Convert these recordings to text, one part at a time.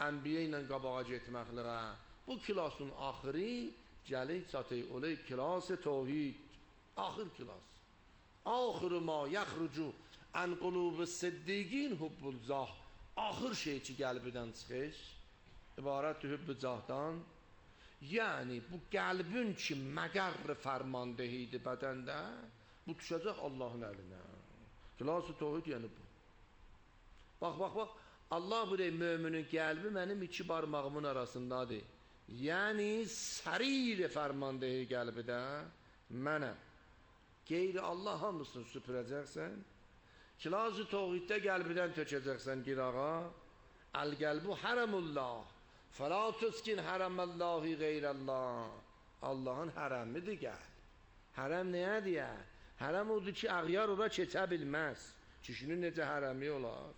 ənbiyə ilə qabağa getməklərə. Bu kilasın axırı gəlik çatıyı olay kilas tevhid. Axır kilas. Axırı ma yaxrucu ən qulub siddiqin hubbul zah. Axır şey ki qəlbidən çıxış ibarət hübb-i cahdan. Yəni bu qəlbin ki məqər fərmandehidir bədəndə, bu düşəcək Allahın əlinə. Kilas-ı tevhid yəni bu. Bax. Allah buraya müminin qəlbi mənim iki barmağımın arasındadır. Yəni sərir fərmandehi qəlbidə mənəm. Qeyri Allah hamısını süpürəcəksən. Kilas-ı tevhiddə qəlbidən tökəcəksən qirağa. Əl-qəlbu hərəmullah. Fəla tüskin hərəməllahi qeyrəllah. Allahın hərəmidir qəlb. Hərəm nəyədir? Hərəm odur ki, ağyar ora keçə bilməz. Kişinin necə hərəmi olar?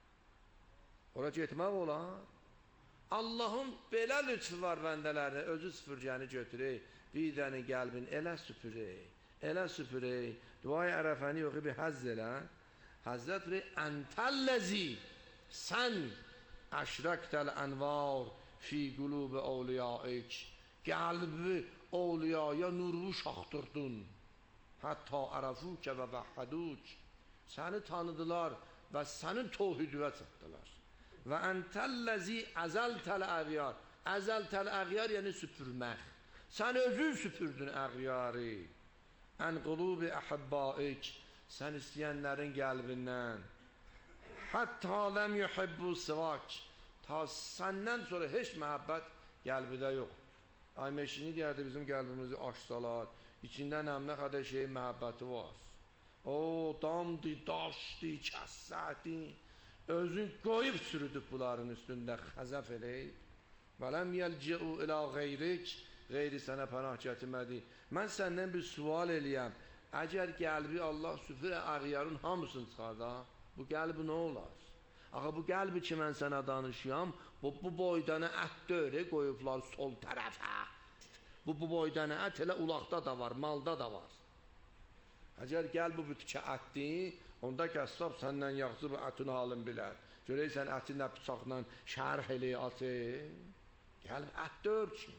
Ora getmək olar. Allahın belə lütfü var bəndələrdə. Özü süpürgəni götürək. Bir dəni qəlbin elə süpürək. Elə süpürək. Duayı ərəfəni yoxu bir həzz elə. Həzzət rey əntəlləzi sən əşrəktəl ənvar fi qulub əvliyaik. Qəlbi əvliyaya nurlu şaxtırdın. Hətta ərəfukə və vəhəduk. Səni tanıdılar və sənin tevhidinə çatdılar. Və əntəlləzi əzəltəl əğyar. Əzəltəl əğyar yəni süpürmək. Sən özün süpürdün əğyarı. Ən qulubi əhibbaik. Sən istəyənlərin qəlbindən. Hətta ləm yuhibbu sivak. Ta səndən sonra heç məhəbbət qəlbidə yox. Aymeşini deyərdi bizim qəlbimizi açsalar. İçində nəmnə qədər şeyin məhəbbəti var. O damdı, daşdı, kəssədi. Özün qoyub sürüdüb bunların üstündə xəzəf eləyib. Vələm yəlci'u ilə qeyrik. Qeyri sənə pənah gətirmədi. Mən səndən bir sual eləyəm. Əgər qəlbi Allah süfür əğyarın hamısını çıxarda, bu qəlbi nə olar? Axı bu qəlbi ki mən sənə danışıyam, bu boydanə ət dörə qoyublar sol tərəfə. Bu boydanə ət elə ulaqda da var, malda da var. Əgər qəlbi bu tikə ətdir, onda qəssab səndən yaxşı bu ətin halın bilər. Görəysən əti nə bıçaqla şərh eləyə atı. Qəlb ət dör ki.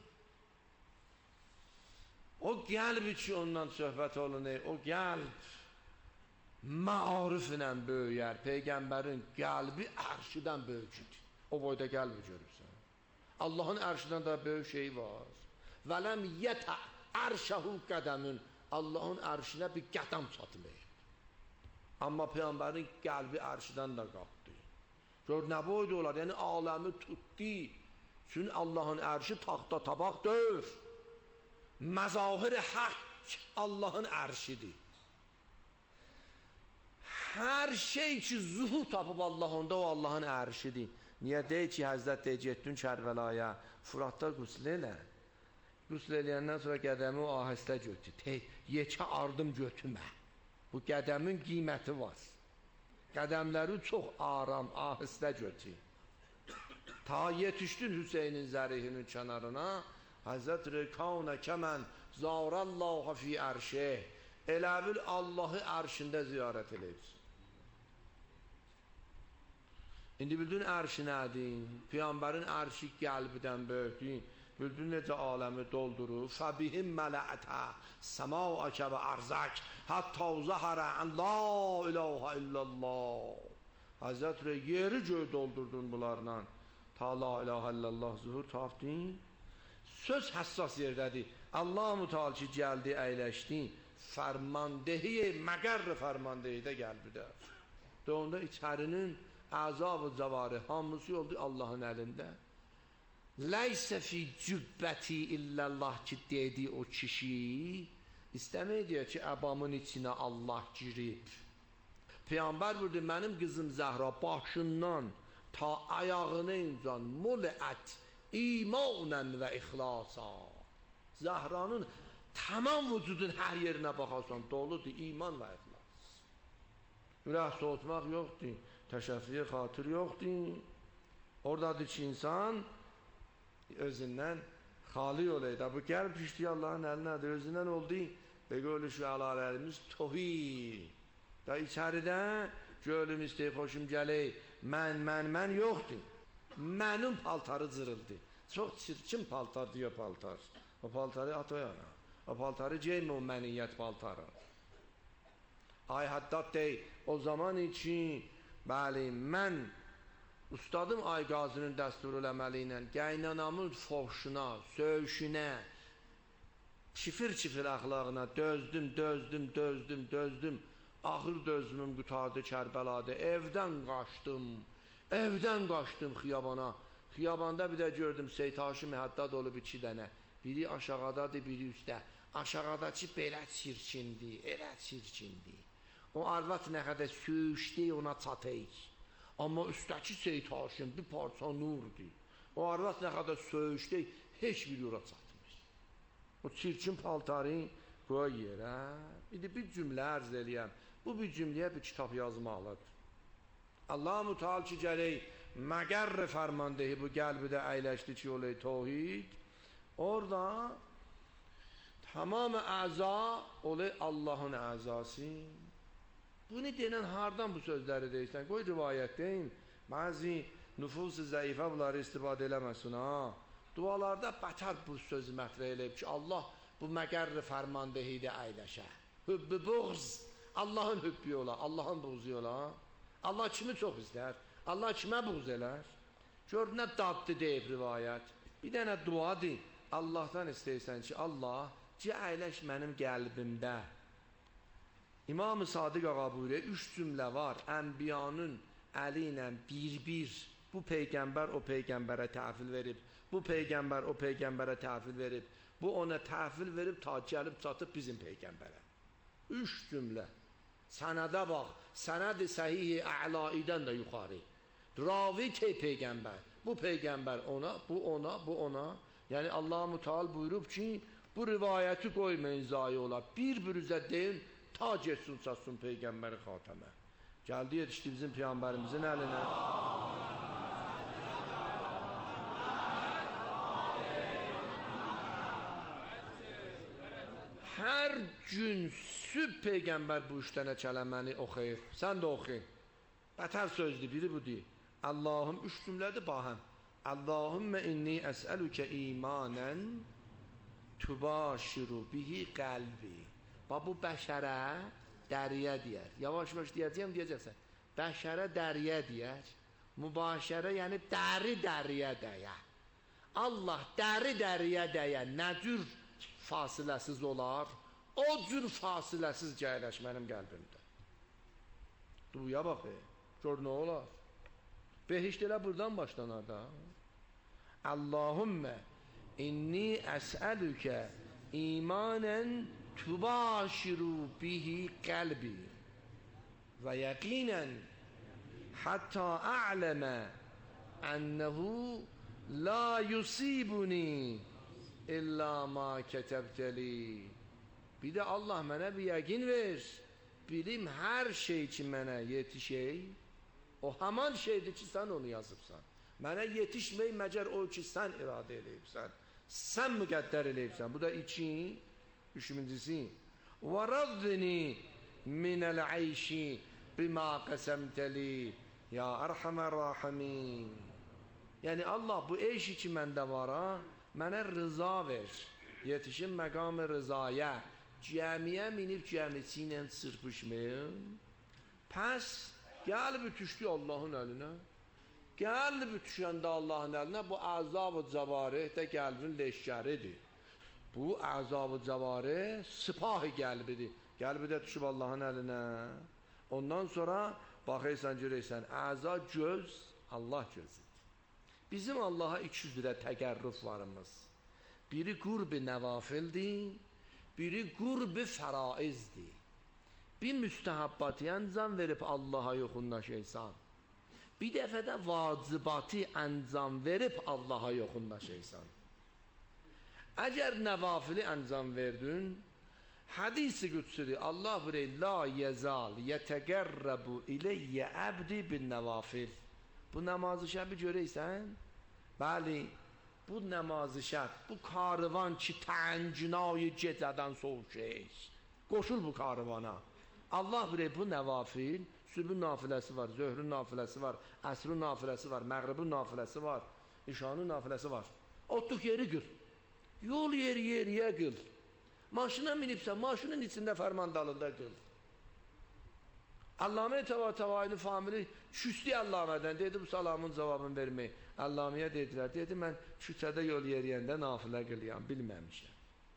O qəlb ki ondan söhbət olunur, o qəlb maariflə böyüyər. Peyğəmbərin qəlbi ərşidən böyükdür. O boyda qəlbi görürsən. Allahın ərşidən də böyük şey var. Vələm yətə ərşəhu qədəmin. Allahın ərşinə bir qədəm çatmayıb. Amma Peyğəmbərin qəlbi ərşidən də qalxdı. Gör nə boyda olar, yəni aləmi tutdu. Çünki Allahın ərşi taxta tabaq deyil. Məzahir haqq Allahın ərshidir. Hər şey ki zuhur tapıb Allahında o Allahın ərshidir. Niyə deyir ki Həzrət deyir getdin Kərbəlaya, Fıratda qüsl elə. Qüsl eləyəndən sonra qədəmi o ahəstə götür. Yekə ardım götürmə. Bu qədəmin qiyməti var. Qədəmləri çox aram, ahəstə götür. Ta yetişdin Hüseynin zərihinin kənarına, Həzrət Rəkanə kəmən zarəllaha fi ərşih. Elə bil Allahı ərşində ziyarət eləyibsin. İndi bildin ərşi nədir? Peyğəmbərin ərşi qəlbidən böyükdür. Bildin necə aləmi doldurur. Fəbihim mələtə səmaəkə və ərzək hətta zəhərə ən la ilahə illallah. Həzrət yeri göy doldurdun bunlarla. Ta la ilahə illallah zuhur tapdın. Söz həssas yerdədir. Allah-u Teala ki gəldi, əyləşdi, fərmandehi, məqərr fərmandehidə qəlbidə. Onda içərinin əzab-ı cavarı hamısı oldu Allahın əlində. Ləysə fi cübbəti illallah ki dedi o kişi, istəmək deyir ki əbamın içinə Allah girib. Peyğəmbər buyurdu, mənim qızım Zəhra başından ta ayağına incan mulət imanən və ixlasa. Zəhranın tamam vücudun hər yerinə baxarsan doludur iman və ixlas. Ürək soğutmaq yoxdur, təşəffiyə xatır yoxdur. Oradadır ki insan özündən xali olaydı. Bu qəlb pişdi Allahın əlinədir. Özündən oldu. Və qölü şu əlalərimiz tohi. Da içəridə gölüm istəyib, xoşum gələk, mən yoxdur. Mənim paltarı cırıldı. Çox çirkin paltar diyor paltar. O paltarı at o yana. O paltarı giyme o məniyyət paltarı. Ay Haddad dey, o zaman için bəli mən ustadım Ay Qazının dəsturu eləməli ilə qaynanamın foşuna, söyüşünə, çifir əxlaqına dözdüm. Axır dözümüm qutardı Kərbəlada. Evdən qaçdım xiyabana. Xiyabanda bir də gördüm Seyyid Haşim Həddad olub 2 dənə. Biri aşağıdadır, biri üstdə. Aşağıdakı belə çirkindi, elə çirkindi. O arvad nə qədər söyüşdü ona çatıyıq. Amma üstəki Seyyid Haşim bir parça nurdur. O arvad nə qədər söyüşdü, heç bir yura çatmır. O çirkin paltarı qoy yerə. Bir cümlə ərz eləyəm. Bu bir cümləyə bir kitab yazmalıdır. Allah-u Teala ki gələk məqərr fərmandehi bu qəlbidə əyləşdi ki olay tevhid. Orada tamam əza olay Allahın əzası. Bunu denən hardan bu sözləri deyirsən? Qoy rivayət deyin. Bəzi nüfus-u zəifə bunları istifadə eləməsin ha. Dualarda bətər bu sözü mətrə eləyib ki Allah bu məqərr fərmandehidə əyləşə. Hübbü buğz. Allahın hübbü ola, Allahın buğzu ola. Allah kimi çox istər? Allah kimə buğz elər? Gör nə dadlı deyib rivayət. Bir dənə duadır. Allahdan istəyirsən ki Allah əyləş mənim qəlbimdə. İmam-ı Sadiq ağa buyuruyor, 3 cümlə var. Ənbiyanın əli ilə bir bu peyğəmbər o peyğəmbərə təhvil verib. Bu peyğəmbər o peyğəmbərə təhvil verib. Bu ona təhvil verib ta gəlib çatıb bizim peyğəmbərə. 3 cümlə. Sənədə bax, sənəd-i səhih-i əlaidən də yuxarı. Ravi ki peyğəmbər. Bu peyğəmbər ona, bu ona, bu ona. Yəni Allah-u Teala buyurub ki, bu rivayəti qoymayın zayi ola. Bir-birizə deyin, ta geçsin çatsın peyğəmbəri xatəmə. Gəldi yetişdi bizim peyğəmbərimizin əlinə. Hər gün sübh peyğəmbər bu 3 dənə kələməni oxuyur. Sən də oxu. Bətər sözdür, biri bu deyil. Allahım 3 cümlədir bahəm. Allahümmə inni əsəlükə imanən tübaşiru bihi qəlbi. Bu bəşərə dəriyə deyər. Yavaş-yavaş deyəcəksən. Bəşərə dəriyə deyər. Mübaşərə yəni dəriyə dəyə. Allah dəriyə dəyə nə cür fasiləsiz olar, o cür fasiləsiz gəyləş mənim qəlbimdə. Duya bax, gör nə olar. Behişt elə buradan başlanar da. Allahümmə inni əsəlükə imanən tübaşiru bihi qəlbi və yəqinən hətta a'ləmə ənəhu la yusibuni İlla ma ketebteli. Bir de Allah mənə bir yəqin ver. Bilim hər şey ki mənə yetişey, o haman şeydir ki sən onu yazıbsan. Mənə yetişmey məcər o ki sən iradə eləyibsən. Sən müqəddər eləyibsən. Bu da 2. 3-cüsü. Və razzini minəl ayşi bima qəsəmtəli ya ərhəmər rahimin. Yəni Allah bu eşi ki məndə var ha, mənə rıza ver, yetişim məqam-ı rızaya, cəmiyə minib cəmisi ilə çırpışmayın. Pəs, gəl bütüşdü Allahın əlinə. Gəl bütüşəndə Allahın əlinə, bu əzab-ı cəvarih də qəlbin leşkəridir. Bu əzab-ı cəvarih sıpah-ı qəlbidir. Qəlbi də düşüb Allahın əlinə. Ondan sonra baxıysan, görəysən, əza göz, Allah gözüdür. Bizim Allaha 2 cürə təqərrüf varımız. Biri qurb-i nəvafildir, biri qurb-i fəraizdir. Bir müstəhəbbatı əncam verib Allaha yoxunlaşıysan, bir dəfə də vacibatı əncam verib Allaha yoxunlaşıysan. Əgər nəvafili əncam verdin, hədis-i qüdsüdür. Allah buyuruyor, la yezal yetəqərrəbu iləyyə əbdi bin nəvafil. Bu namazı şəbi görəysən, bəli, bu namazı şəb, bu karıvan ki təncinayı gecədən soğuşur, qoşul bu karıvana. Allah bilir bu nəvafil Sübhün nafiləsi var, zöhrün nafiləsi var, əsrün nafiləsi var, məğribin nafiləsi var, işanın nafiləsi var. Otluq yeri qıl. Yol yeriyə qıl. Maşına minibsən, maşının içində fərmandalında qıl. Allame Təvayini famili küstü Allamədən, dedi bu salamın cavabını vermək. Allaməyə dedilər, dedi mən küçədə yol yeriyəndə nafilə qılıyam, bilməmişəm.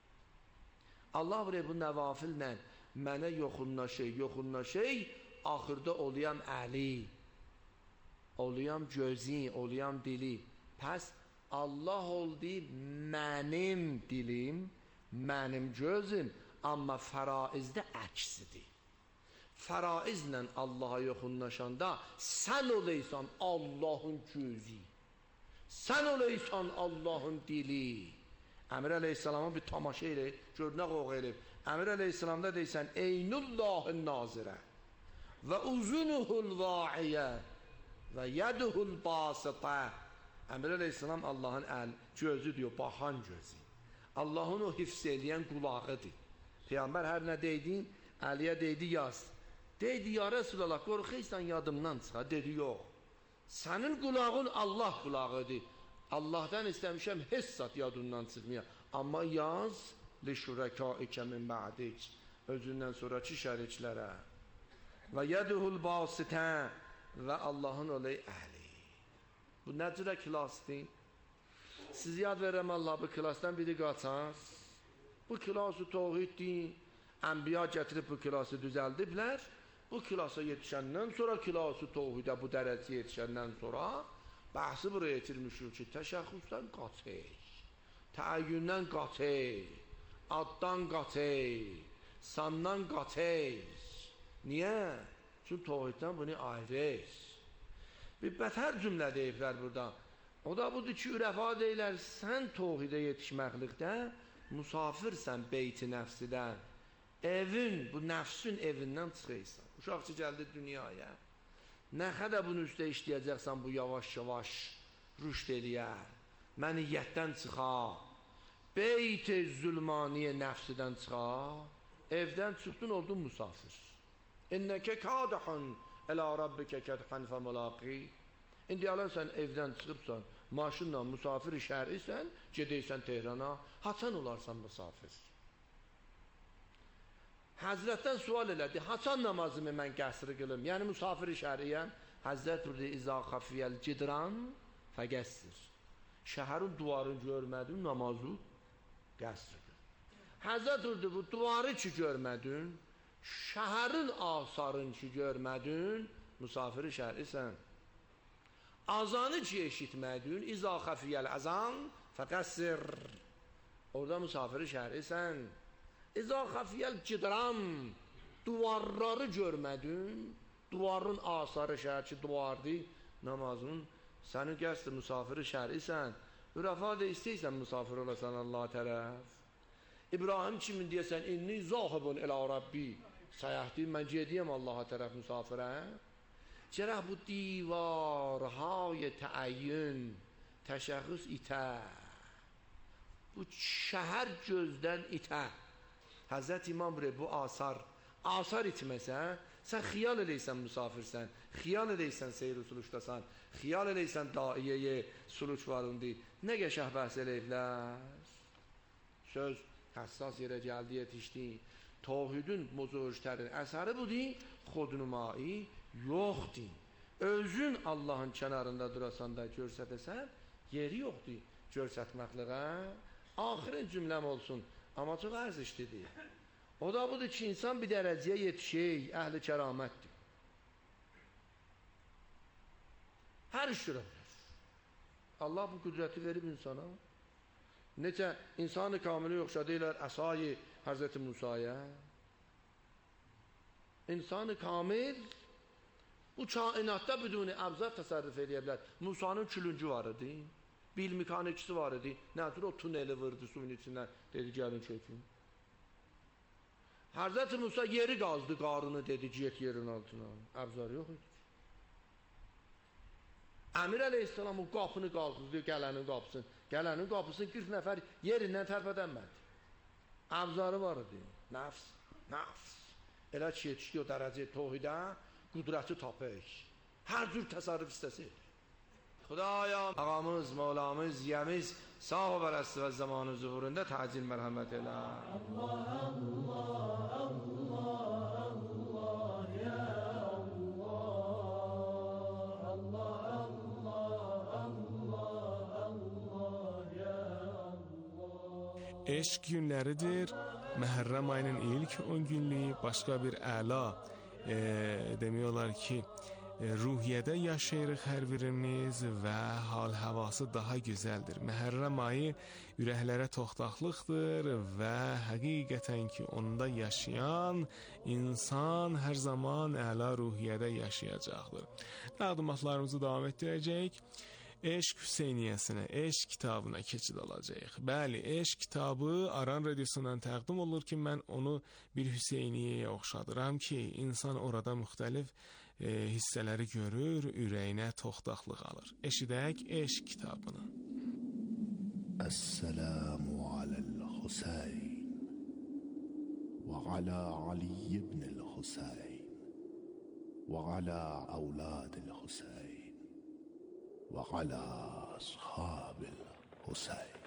Allah buraya bu nəvafillə mənə yoxunla şey, axırda oluyam əli, oluyam gözü, oluyam dili. Pəs Allah oldu mənim dilim, mənim gözüm, amma fəraizdə əksidir. Fəraizlə Allaha yoxunlaşanda sən oleysan Allahın gözü, sən oleysan Allahın dili. Əmir əleyhissalama bir tamaşa elə, gör nə qoğ elib. Əmir əleyhissalamda deysən, Eynullahın nazirə və uzunuhul vaiyə və yəduhul basitə. Əmir əleyhissalam Allahın gözü diyor, baxan gözü. Allahın o hifz eləyən qulağıdır. Peyğəmbər hər nə deydin, Əliyə deydi, yaz. Deydi, ya Resulallah, qorxuysan yadımdan çıxa. Dedi, yox. Sənin qulağın Allah qulağıdır. Allahdan istəmişəm, hessat yadından çıxmaya. Amma yaz, لِشُرَكَائِكَ مِنْ بَعْدِكَ özündən sonraki şəriklərə. Və yəduhul basitə və Allahın olay əhli. Bu nə cürə kilasdır? Siz yad verəm Allah bu kilasdan biri qaçar. Bu kilası tohiddir. Ənbiya gətirib bu kilası düzəldiblər. Bu kilasa yetişəndən sonra kilası tohidə bu dərəcə yetişəndən sonra bəhsi buraya yetirmişik ki, təşəxxüsdən qaçır, təəyyündən qaçır, addan qaçır, sandan qaçır. Niyə? Çünki tohiddən bunu ayırır. Bir bətər cümlə deyiblər burada. O da budur ki, ürəfa deyilər, sən tohidə yetişməklikdə musafirsən beyti nəfsidən. Evin, bu nəfsin evindən çıxıysan. Uşaqçı gəldi dünyaya. Nə qədər bunun üstə işləyəcəksən, bu yavaş-yavaş rüşd eləyər. Məniyyətdən çıxa. Beyti zülmaniyə nəfsidən çıxa. Evdən çıxdın, oldun musafir. İnnəkə kadəhən ələ rabbikə kədxən fəməlaqi. İndi alən sən evdən çıxıbsan, maşınla musafir şəhrisən, gedəysən Tehrana, haçan olarsan musafir. Həzrətdən sual elədi, haçan namazımı mən qəsri qılım? Yəni musafir şəriyəm. Həzrət buyurdu, İza xafiyəl cidran fəqəssir. Şəhərin duvarını görmədin, namazı qəsri qıl. Həzrət buyurdu, bu duvarı ki görmədin, şəhərin asarını ki görmədin, musafir şərisən. Azanı ki eşitmədin, İza xafiyəl azan fəqəssir. Orada musafir şərisən. İza xafiyəl cidran, duvarları görmədin, duvarın asarı şəhər ki duvardır, namazın, sənin qəsd musafiri şərisən, ürafa da istəysən musafir olasan Allah tərəf. İbrahim kimin deyəsən, inni zahibun elə Rabbi, səyahdir, mən gediyəm Allaha tərəf musafirə. Gərək bu divarhay təəyyün, təşəxüs itər, bu şəhər gözdən itər. Həzrət İmam buraya bu asar itməsən, sən xiyal eləysən musafirsən, xiyal eləysən seyr-i suluşdasan, xiyal eləysən daiyəyə suluç varındı. Nə qəşəh bəhs eləyiblər? Söz həssas yerə gəldi, yetişdi. Tohidin muzuruştərin əsəri budur, xodnumai yoxdur. Özün Allahın kənarında durasan da görsətəsən, yeri yoxdur görsətməkliğə. Axirin cümləm olsun. Amma çox ərzişlidir. O da budur ki, insan bir dərəcəyə yetişik, əhli kəramətdir. Hər iş görə bilər. Allah bu qüdrəti verib insana. Necə insanı kamili yoxşadırlar əsayı Həzrəti Musaya. İnsanı kamil bu kainatda biduni əbzar təsərrüf edə bilər. Musanın külüncü var idi. Bil mekanikçisi var idi. Nədir o tuneli vurdu suyun içindən. Dedi gəlin çökün. Hazreti Musa yeri qazdı qarını dedi get yerin altına. Əbzar yox idi. Əmir əleyhissalam o qapını qalxızdı gələnin qapısını. Gələnin qapısını 40 nəfər yerindən tərpədənmədi. Əbzarı var idi. Nəfs. Elə ki yetişdi o dərəcə tohidə. qudrəti tapək. Hər cür təsərrüf istəsi. Xudaya ağamız, mevlamız, yəmiz sağ və bərəst və zamanı zuhurunda təcil mərhəmət elə. Allah, Allah, Allah, Allah, ya Allah. Allah, Allah, Allah, Allah, ya Allah. Eşq günləridir. Məhərrəm ayının ilk 10 günlüyü başqa bir əla demək olar ki, ruhiyyədə yaşayırıq hər birimiz və hal-havası daha gözəldir. Məhərrəm ayı ürəklərə toxtaqlıqdır və həqiqətən ki, onda yaşayan insan hər zaman əla ruhiyyədə yaşayacaqdır. Təqdimatlarımızı davam etdirəcəyik. Eşq Hüseyniyyəsinə, Eşq kitabına keçid alacağıq. Bəli, Eşq kitabı Aran radiosundan təqdim olur ki, mən onu bir Hüseyniyyəyə oxşadıram ki, insan orada müxtəlif hissələri görür, ürəyinə toxtaqlıq alır. Eşidək Eşq kitabını. Əs-sələmu aləl-Hüseyn və alə Ali ibn-l-Hüseyn və alə əvlad-l-Hüseyn وعلى أصحاب الحسين.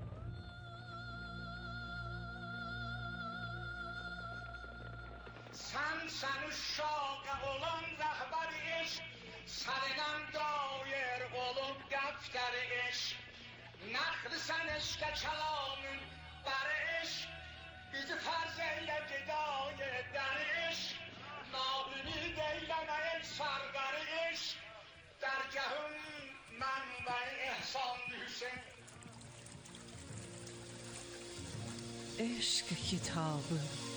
Sen uşağı olan rəhbər iş, səninəm dair olub dəftər iş. Nəxli sən eşqə kəlamın bər iş, bizi fərz eylə gedayı dər iş. Nabünid eyləmə el sərgar iş, dərgəhün mənbə ihsan Hüseyin. Eşq kitabı.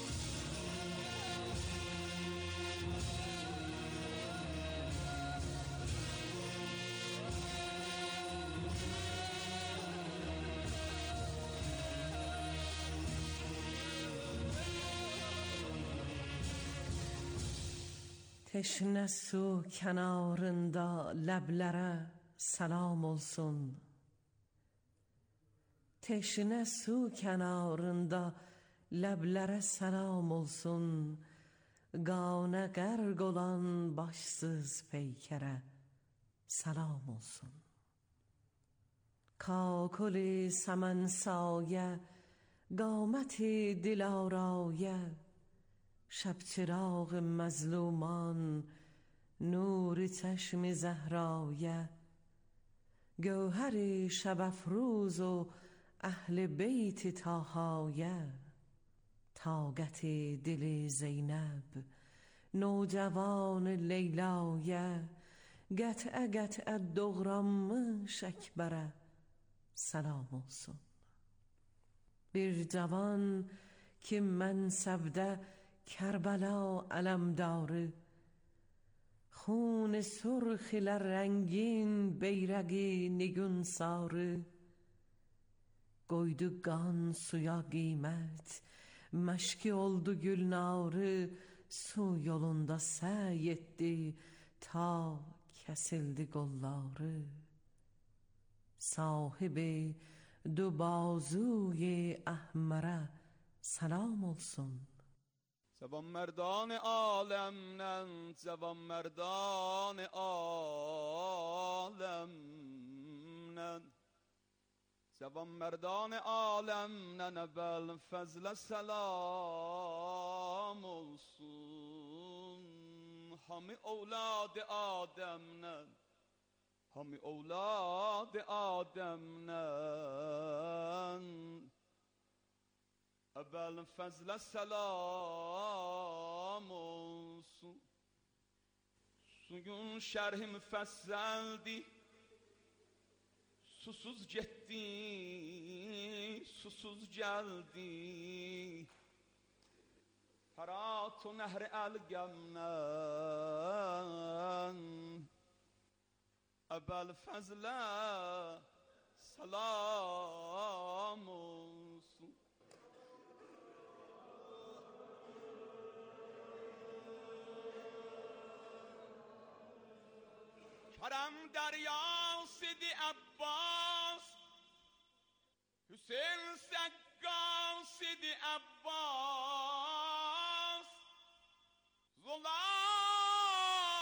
Teşne su kenarında leblere selam olsun. Teşne su kenarında leblere selam olsun. Gane gerg olan başsız peykere selam olsun. Kakuli semen saye, قامتی دلارایه شب چراغ مظلومان نور چشم زهرایه گوهر شب افروز و اهل بیت طاهایه طاقت دل زینب نوجوان لیلایه قطع قطع doğranmış اکبره سلام olsun. Bir cavan ki mensebde Kerbela alemdarı خون سرخ رنگین بیرگی نگون sarı koydu kan suya kıymet meşki oldu gülnarı su yolunda səy etti ta kesildi kolları sahibi du bazuy ahmere selam olsun. Cavan merdan alemden, cavan merdan alemden, cavan merdan alemden evvel fezle selam olsun. Hami evlad Adem'den, hami evlad Adem'den evvel fezle selam olsun. Suyun şerhi müfesseldi, susuz gitti, susuz geldi. Harat-ı nehri el-gemnen evvel fezle selam olsun. Kerem deryası di Abbas Hüseyin Seggası di Abbas Zulam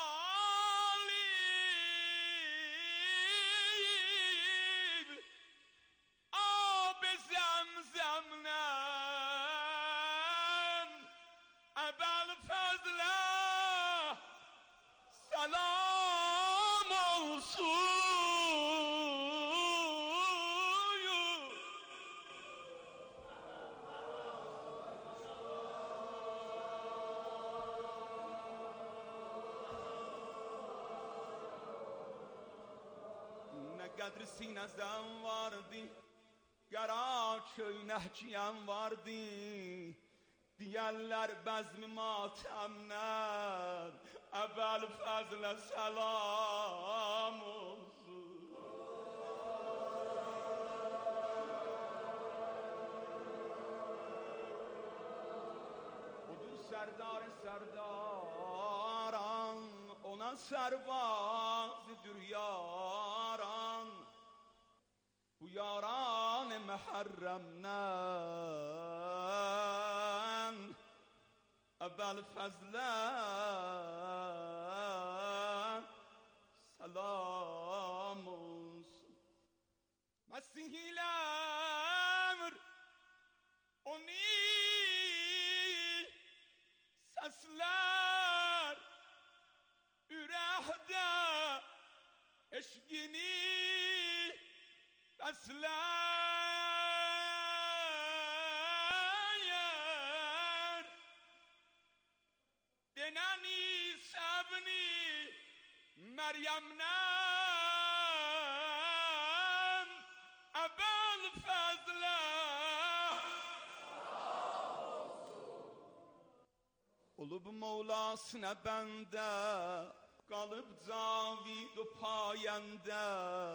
qədri sinəzəm vardı, qəra köynəkçiyəm vardı. Deyərlər bəzmi matəmlər, əvvəl fəzlə səlam olsun. Odur sərdar sərdaran, ona sərvazdır yaran. Bu yaran məhərrəmdən əvvəl fəzlə səlam olsun. Məsihilər oni səslər ürəkdə eşqini bəsləyər. Denəni səbni Məryəmdən əvvəl fəzlə olub Mevlasına bəndə, qalıb cavid و پاینده.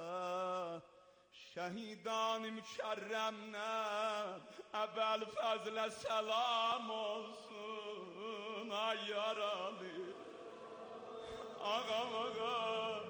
شهیدان مکرم‌نه اول فضل سلام olsun. Ay yaralı ağam ağam.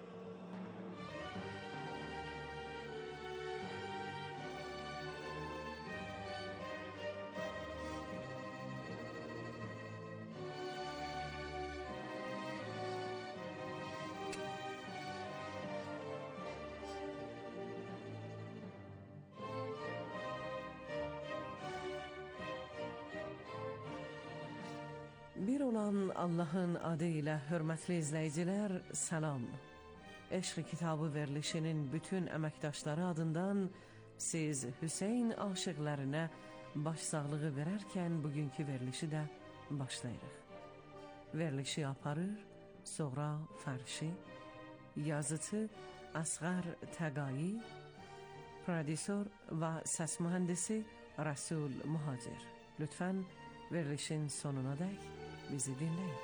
Bir olan Allah'ın adıyla hürmetli izleyiciler selam. Eşq kitabı verilişinin bütün emektaşları adından siz Hüseyin aşıqlarına başsağlığı vererken bugünkü verilişi de başlayırıq. Verilişi yaparır Soğra Farşi, yazıtı Asğar Təqayi, prodüsör ve ses mühendisi Rasul Muhacir. Lütfen verilişin sonuna dek bizi dinleyin.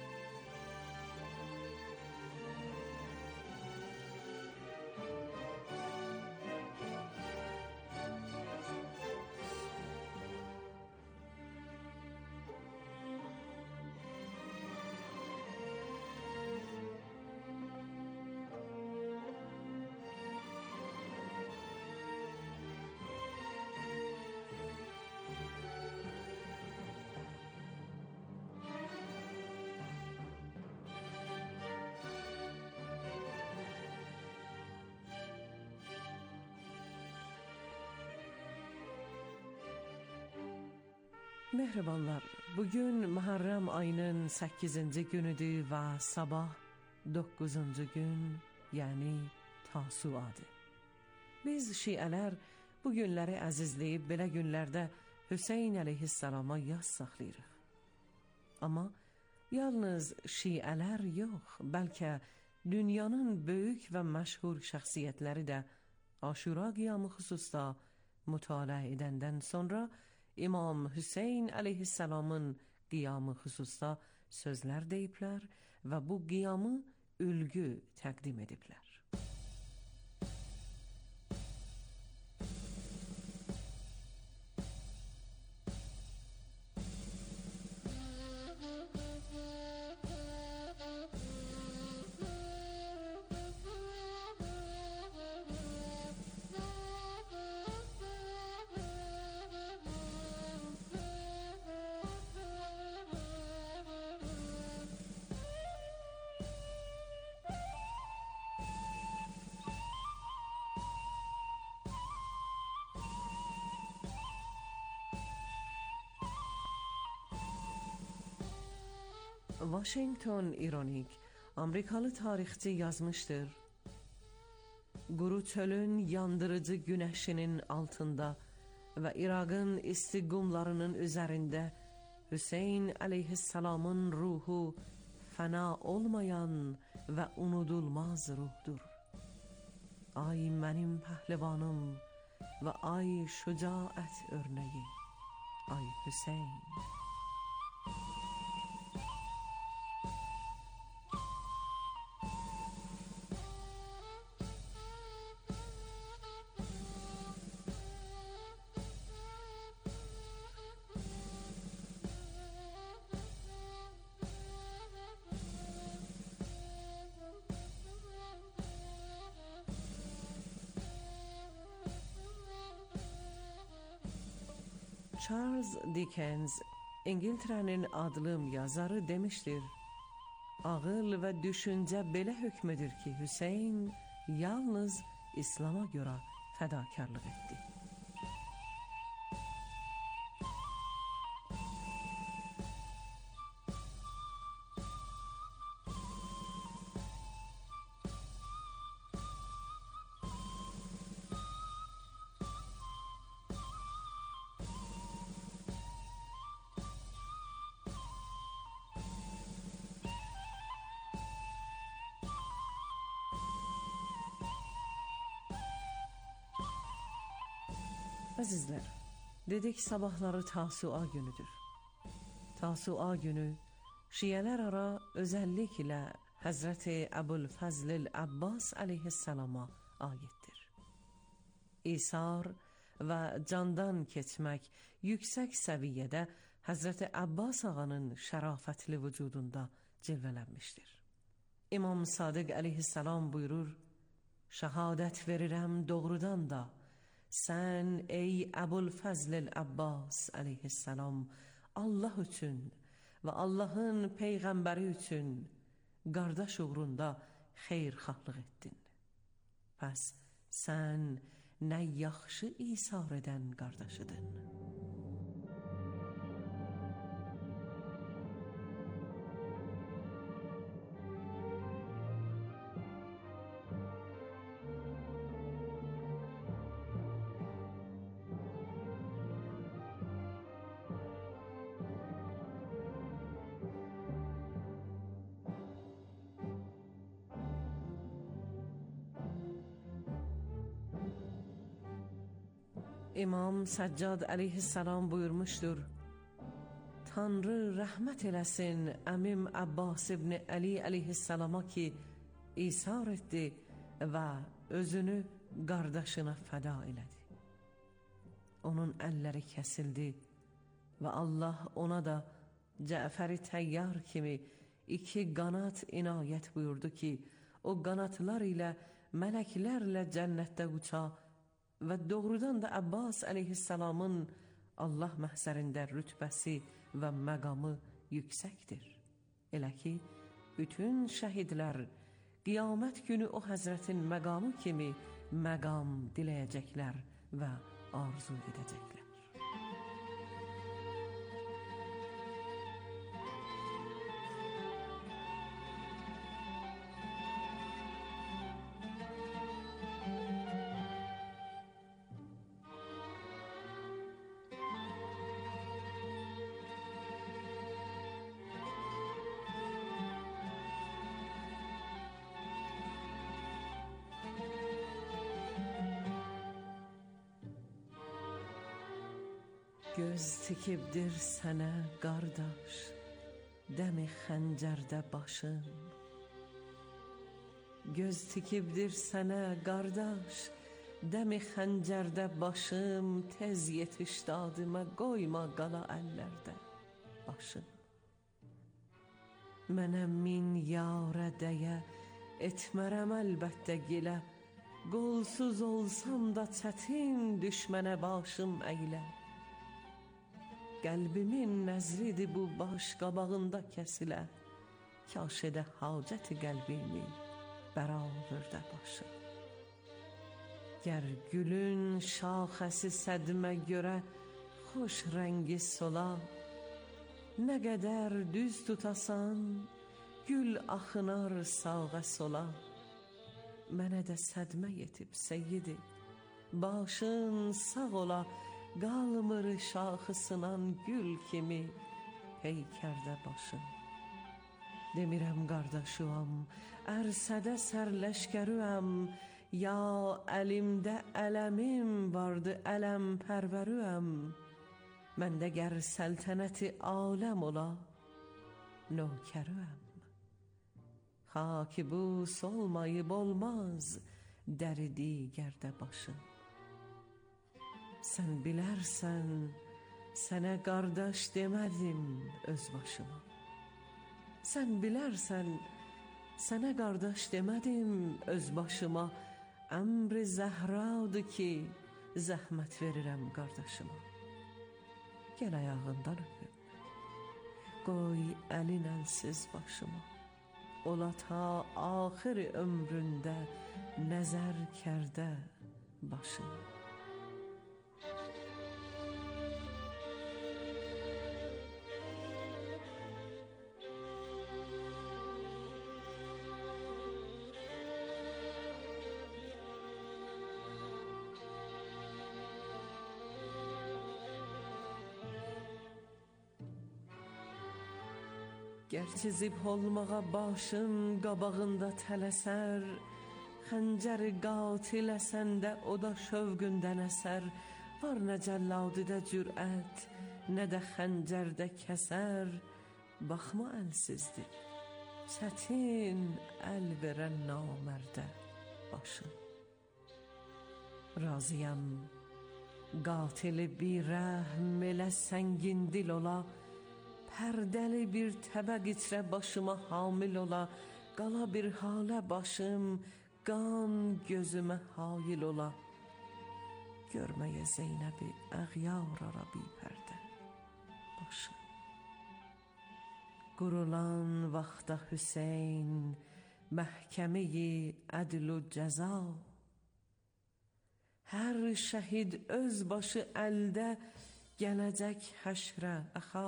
Mehribanlar, bugün Muharrem ayının 8. günüdür ve sabah 9. gün, yani Tasuadır. Biz Şiələr bu günləri əzizləyib belə günlərdə Hüseyin əleyhissalama yas saxlayırıq. Amma yalnız Şiələr yox, bəlkə dünyanın böyük və məşhur şəxsiyyətləri də Aşura qiyamı xüsusda mütaliə edəndən sonra İmam Hüseyin əleyhissalamın qiyamı xüsusda sözlər deyiblər və bu qiyamı ülgü təqdim ediblər. Washington Ironik, Amerikalı tarixçi yazmıştır. Quru çölün yandırıcı güneşinin altında ve Irak'ın isti qumlarının üzerinde Hüseyin aleyhisselamın ruhu fena olmayan ve unudulmaz ruhdur. ay mənim pəhlivanım və ay şücaət örneği, ay Hüseyin. Charles Dickens, İngiltere'nin adlı yazarı demiştir: ağıl ve düşünce belə hükmüdür ki, Hüseyin yalnız İslam'a göre fedakarlık etti. Azizler, dedik sabahları Tasua günüdür. Tasua günü Şiyeler ara özellikle Hazreti Ebu'l-Fazl Abbas aleyhisselama aittir. İsar ve candan keçmek yüksek seviyede Hazreti Abbas ağanın şərafətli vücudunda cilvelenmiştir. İmam Sadık aleyhisselam buyurur: şehadet verirəm doğrudan da sen ey Ebu'l-Fazl Abbas aleyhisselam Allah üçün ve Allah'ın peyğəmbəri üçün qardaş uğrunda xeyrxahlıq etdin. Pəs sən nə yaxşı isar edən qardaşıdın. İmam Səccad aleyhisselam buyurmuştur: Tanrı rəhmət eləsin əmim Abbas ibn Ali aleyhisselama ki isar etdi və özünü qardaşına fəda elədi. Onun əlləri kəsildi və Allah ona da Cəfəri Təyyar kimi 2 qanat inayət buyurdu ki, o qanatlar ilə mələklərlə cənnətdə uça və doğrudan da Abbas aleyhisselamın Allah məhzərində rütbəsi və məqamı yüksəkdir. Elə ki, bütün şəhidlər qiyamət günü o həzrətin məqamı kimi məqam diləyəcəklər və arzu edəcəklər. Göz tikibdir sənə qardaş, dəmi xəncərdə başın. Göz tikibdir sənə qardaş, dəmi xəncərdə başım. Tez yetiş dadımə, qoyma qala əllərdə başım. Mənə min yarə dəyə, etmərəm əlbəttə gilə. Qolsuz olsam da çətin düşmənə başım əylə. Qəlbimin nəzridir bu baş qabağında kəsilə. Kaş edə hacəti qəlbimi bərabərdə başı. Gər gülün şaxəsi sədmə görə xoş rəngi sola. Nə qədər düz tutasan, gül axınar sağa sola. Mənə də sədmə yetib səyyidi, başın sağ ola. Qalmır şaxısınan gül kimi peykərdə başım. Demirəm qardaşıam, ərsədə sərləşkərüəm. Ya əlimdə ələmim vardı, ələm pərvərüəm. Məndə gər səltənəti aləm ola, nökərüəm. Xaki bu solmayıb olmaz, dəri digərdə başım. Sən bilərsən, sənə qardaş demədim öz başıma. Sən bilərsən, sənə qardaş demədim öz başıma. Əmr-i Zəhradır ki, zəhmət verirəm qardaşıma. Gəl ayağından öpüm, qoy əlin əlsiz başıma. Ola ta axır ömründə nəzər kərdə başıma. Gerçi zib olmağa başım qabağında tələsər, xəncəri qatil əsəndə o da şövqündən əsər. Var nə cəlladidə cürət, nə də xəncərdə kəsər. Baxma əlsizdir, çətin əl verən namərdə başım. Razıyam qatili bir rəhm elə səngin dil ola, pərdəli bir təbəq içrə başıma hamil ola. Qala bir halə başım, qan gözümə hail ola. Görməyə Zeynəbi əğyar ara bir pərdə başım. Qurulan vaxtda Hüseyn, məhkəməyi ədl-ü cəza. Hər şəhid öz başı əldə, gələcək həşrə əxa.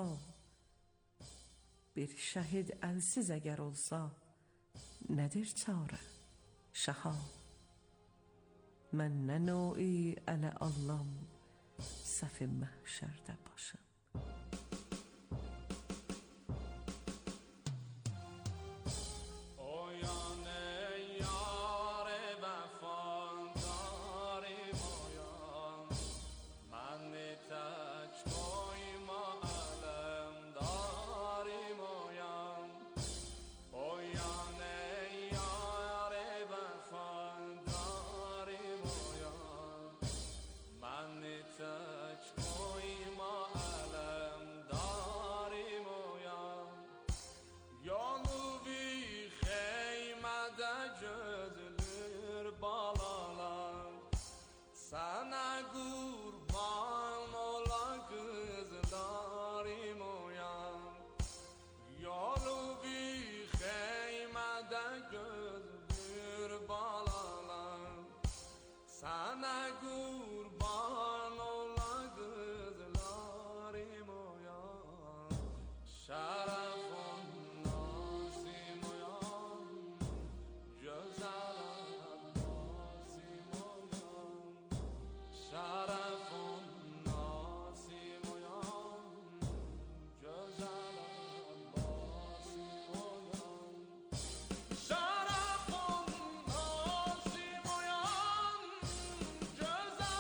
Bir şəhid əlsiz əgər olsa, nədir çarə şəha? Mən nə nöi ələ allam, səfi məhşərdə başım. Şarafın nasim uyan, göz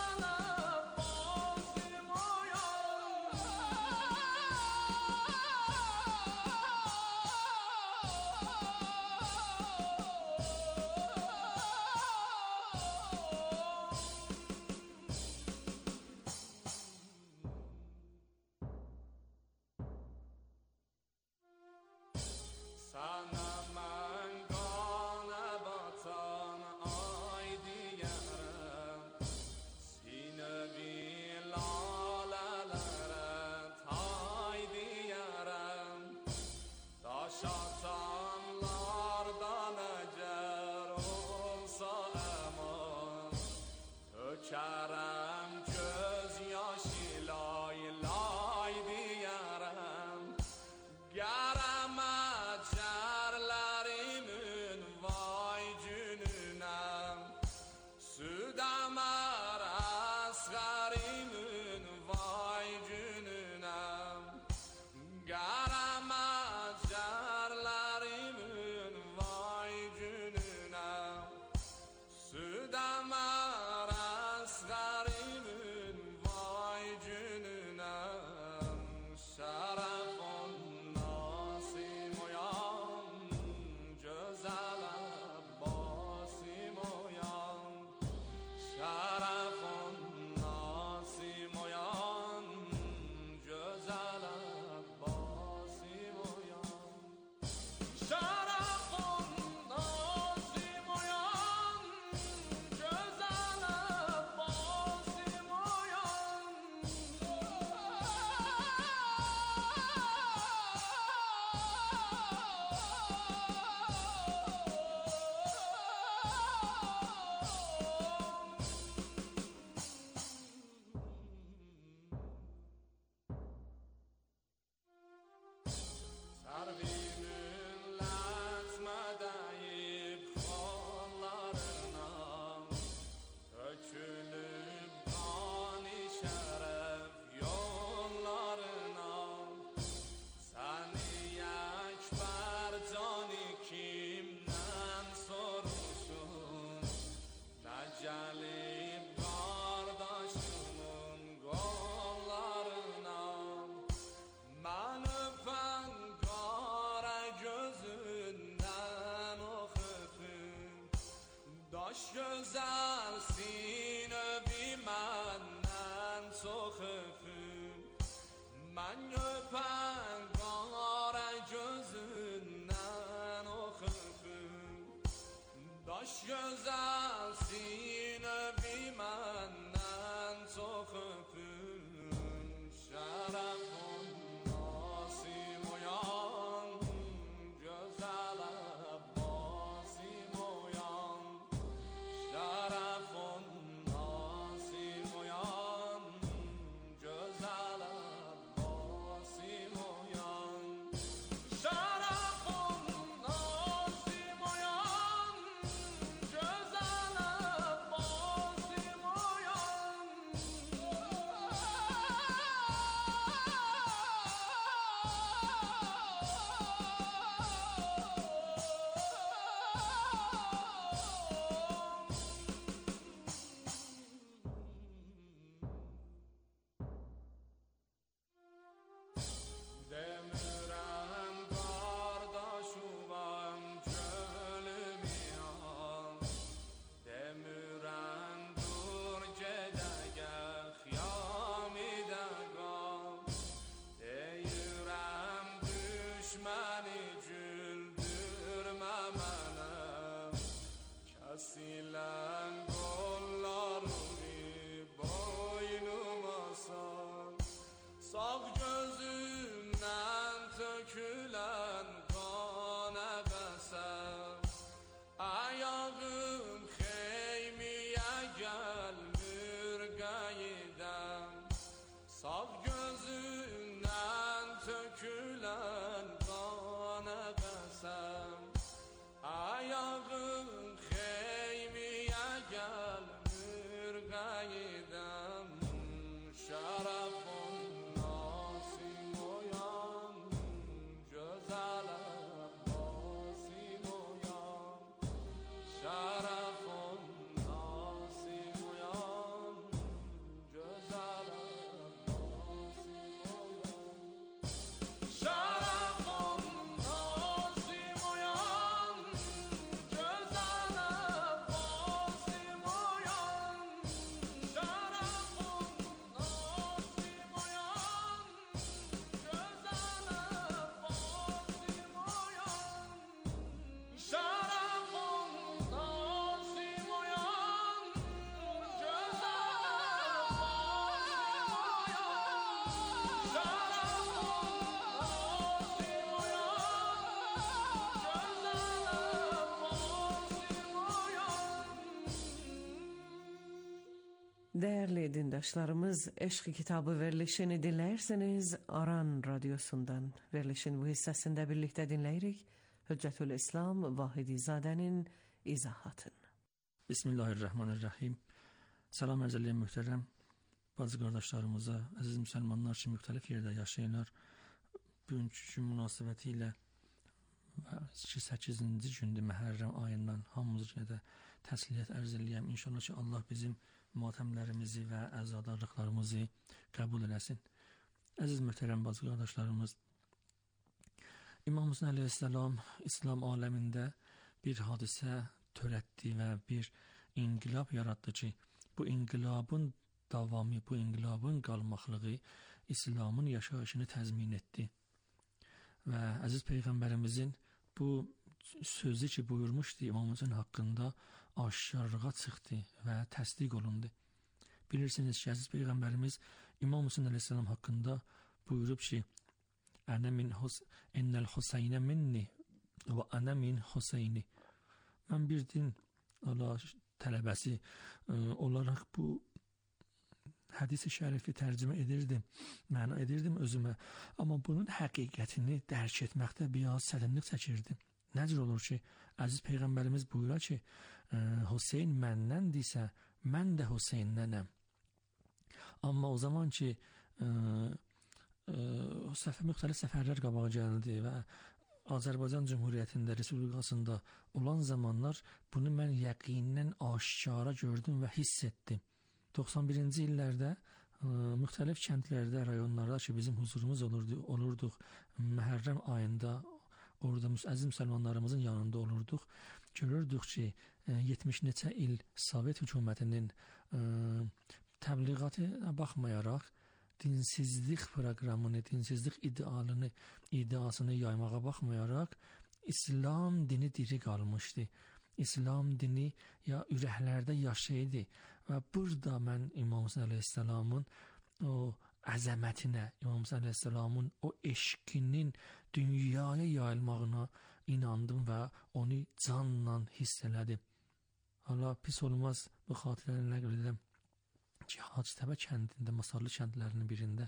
Güzel sinövi menden çok öpün Ben öpen kara gözünden o öpün Daş güzel sinövi menden çok öpün Şerefun nasim uyan Güzel abbasim uyan Şerefun nasim uyan Güzel abbasim uyan Şerefun nasim uyan Güzel abbasim uyan Demirem kardeşuvam gölüm yan Demirem dur gedege xiyami degam Deyirem düşməni güldürmə mənəm Kəsilən qollarını boynuma sar Sağ gözümden tökülen kana qəsəm Ayağım xeymiyə gəlmür qayıdam Sağ gözümden tökülen kana qəsəm Ayağım xeymiyə gəlmür qayıdam Şərəfun nasim uyan Güzel abbasim uyan Şərəfun nasim uyan Güzel abbasim uyan Şərəfun nasim uyan Güzel abbasim uyan Şərəfun nasim uyan Güzel abbasim uyan Şərəfun nasim uyan Değerli dindaşlarımız, Eşq Kitabı verilişini dinlerseniz Aran Radyosu'ndan verilişin bu hissesinde birlikte dinleyirik. Hüccetül İslam Vahidizade'nin izahatını. Bismillahirrahmanirrahim. Salam arz edirəm möhtərəm bacı qardaşlarımıza, əziz müsəlmanlar ki, müxtəlif yerdə yaşayanlar. Bugünkü gün münasibəti ilə 8-ci gündür Məhərrəm ayından hamımızı da təsliyyət ərz eləyəm. İnşallah ki, Allah bizim matəmlərimizi və əzadarlıqlarımızı qəbul eləsin. Əziz möhtərəm bacı qardaşlarımız, İmam Hüseyn əleyhissalam İslam aləmində bir hadisə törətdi və bir inqilab yaratdı ki, bu inqilabın davamı, bu inqilabın qalmaqlığı İslamın yaşayışını təzmin etdi. Və əziz Peyğəmbərimizin bu sözü ki buyurmuşdu İmam Hüseyn haqqında aşkarlığa çıxdı və təsdiq olundu. Bilirsiniz ki, əziz Peyğəmbərimiz İmam Hüseyn əleyhissalam haqqında buyurub ki, Ennəl Hüseynə minni və ənə min Hüseyni. Mən bir din tələbəsi olaraq bu hədis-i şərifi tərcümə edirdim, məna edirdim özümə. Amma bunun həqiqətini dərk etməkdə biraz çətinlik çəkirdim. Necə olur ki, əziz Peyğəmbərimiz buyurur ki, Hüseyn məndəndirsə, mən də Hüseyndənəm. Amma o zaman ki müxtəlif səfərlər qabağa gəldi və Azərbaycan Cümhuriyyətində, Respublikasında olan zamanlar bunu mən yəqinən aşkara gördüm və hiss etdim. 91-ci illərdə müxtəlif kəndlərdə, rayonlarda ki bizim huzurumuz olurduq. Məhərrəm ayında orada əziz müsəlmanlarımızın yanında olurduq. Görürdük ki 70 neçə il Sovet hökumətinin təbliğatına baxmayaraq dinsizlik proqramını, dinsizlik iddiasını yaymağa baxmayaraq İslam dini diri qalmışdı. İslam dini ya ürəklərdə yaşaydı və burada mən İmam Hüseyn əleyhissalamın o əzəmətinə, İmam Hüseyn əleyhissalamın o eşqinin dünyaya yayılmağına inandım və onu canla hiss elədim. Allah pis olmaz bu xatirələri nəql edirəm ki, Hacıtəpə kəndində, Masarlı kəndlərinin birində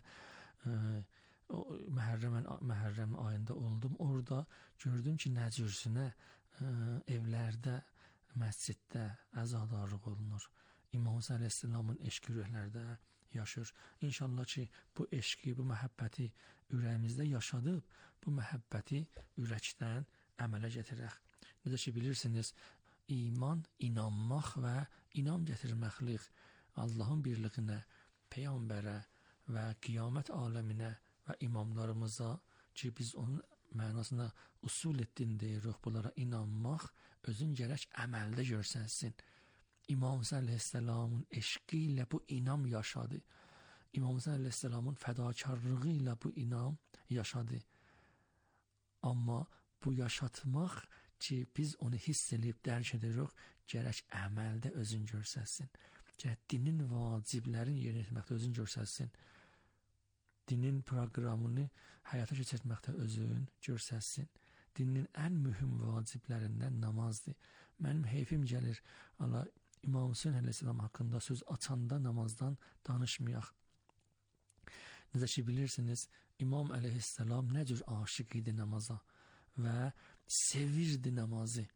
Məhərrəm ayında oldum. Orada gördüm ki, nə cürsinə evlərdə, məsciddə əzadarlıq olunur. İmam Hüseyn əleyhissalamın eşqi ürəklərdə yaşır. İnşallah ki, bu eşqi, bu məhəbbəti ürəyimizdə yaşadıb, bu məhəbbəti ürəkdən əmələ gətirək. Necə ki, bilirsiniz, iman, inanmaq və inam gətirməklik Allahın birliyinə, Peyğəmbərə və qiyamət aləminə və imamlarımıza ki, biz onun mənasına usul etdin deyirik, bunlara inanmaq özün gərək əməldə görsənsin. İmam Hüseyn əleyhissalamın eşqi ilə bu inam yaşadı. İmam Hüseyn əleyhissalamın fədakarlığı ilə bu inam yaşadı. Amma bu yaşatmaq ki, biz onu hiss edib dərk edirik, gərək əməldə özün görsənsin. Gərək dinin vaciblərini yerinə yetirməkdə özün görsənsin. Dinin proqramını həyata keçirməkdə özün görsənsin. Dinin ən mühüm vaciblərindən namazdır. Mənim heyfim gəlir, Allah İmam Hüseyn əleyhissalam haqqında söz açanda namazdan danışmayaq. Necə ki, bilirsiniz, İmam əleyhissalam nə cür aşiq idi namaza və sevirdi namazı.